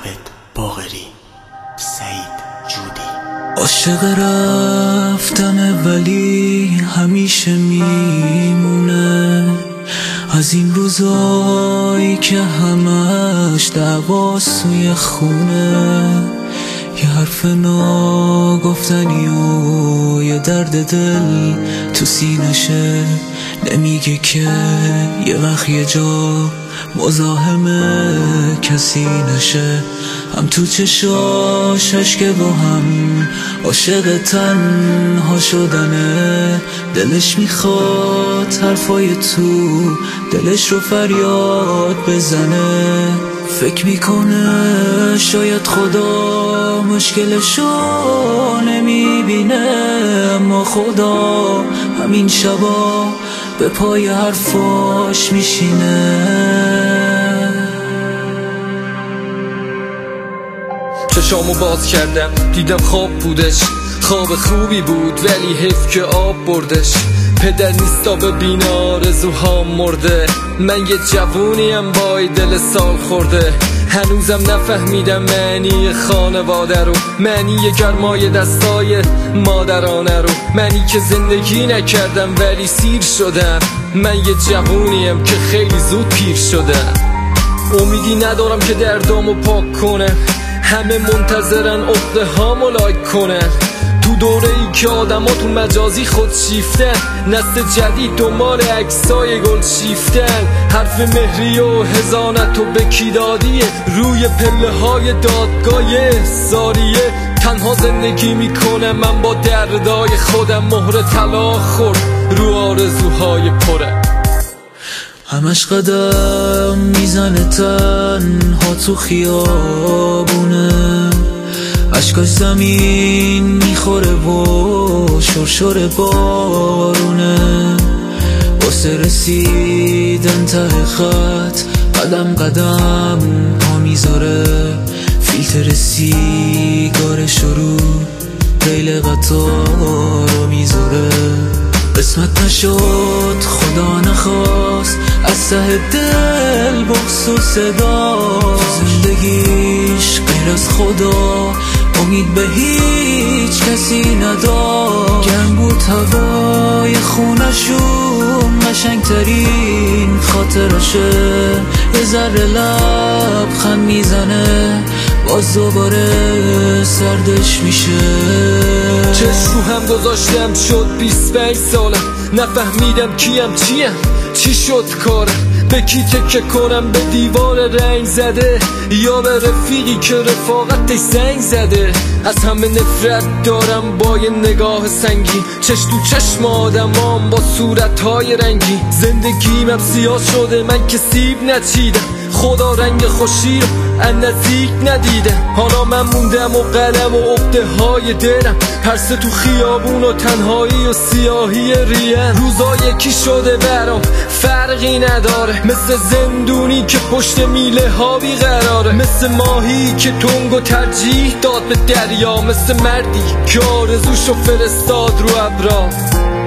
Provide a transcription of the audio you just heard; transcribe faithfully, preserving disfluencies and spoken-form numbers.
عابد باقری، سعید جودی. عاشق رفتن ولی همیشه میمونه، از این روزایی که همش دعواست توی خونه، یه حرف ناگفتنی و یه درد دل تو سینشه، نمیگه که یه وقت یه جا مزاحم کسی نشه. هم تو چشاش اشکه با هم عاشق تنها شدنه، دلش میخواد حرفای تو دلش رو فریاد بزنه. فکر میکنه شاید خدا مشکلشو نمیبینه، اما خدا همین شبا به پای حرفاش میشینه. چشامو باز کردم دیدم خواب بودش، خواب خوبی بود ولی حیف که آب بردش. پدر نیستا ببین آرزوهام مرده، من یه جوونیم وای دل سال خورده. هنوزم نفهمیدم معنی خانواده رو، معنی گرمای دستای مادرانه رو. منی که زندگی نکردم ولی سیر شدم، من یه جوونیم که خیلی زود پیر شدم. امیدی ندارم که دردامو پاک کنم، همه منتظرن عقده هامو لایک کنن. تو دوره ای که آدم ها تو مجازی خود شیفتن، نسل جدید دنبال عکسای گل شیفتن. حرف مهری و هزانت و بکی دادیه، روی پله های دادگاه زاریه. تنها زندگی میکنم من با دردای خودم، مهر طلاق خورد رو آرزوهای پرم. همش قدم میزنه تنها تو خیابونه، اشکاش زمین میخوره و شرشر بارونه. واسه رسیدن ته خط قدم قدم پا میذاره، فیلتر سیگارش رو ریل قطار رو میذاره. قسمت نشد خدا نخواست، از ته دل بغض و صدا، زندگیش غیر از خدا امید به هیچ کسی نداشت. گرم بود هوای خونشون، قشنگترین خاطرشه. یه ذره لبخند میزنه، باز دوباره سردش میشه. چشم رو هم گذاشتم شد بیست و پنج سالم، نفهمیدم کیم چیم چی شد کارم. به کی تکه کنم، به دیوار رنگ زده یا به رفیقی که رفاقتش زنگ زده. از همه نفرت دارم با یه نگاه سنگین، چشم تو چشم آدمام با صورتهای رنگی. زندگیم هم سیاه شده، من که سیب نچیدم، خدا رنگ خوشی رو از نزدیک ندیده. حالا من موندم و قلم و عقده های دلم، پرسه تو خیابون و تنهایی و سیاهی ریم. روزا یکی شده برام فرقی نداره، مثل زندونی که پشت میله ها بیقراره. مثل ماهی که تنگ و ترجیح داد به دریا، مثل مردی که آرزوشو فرستاد رو ابرا.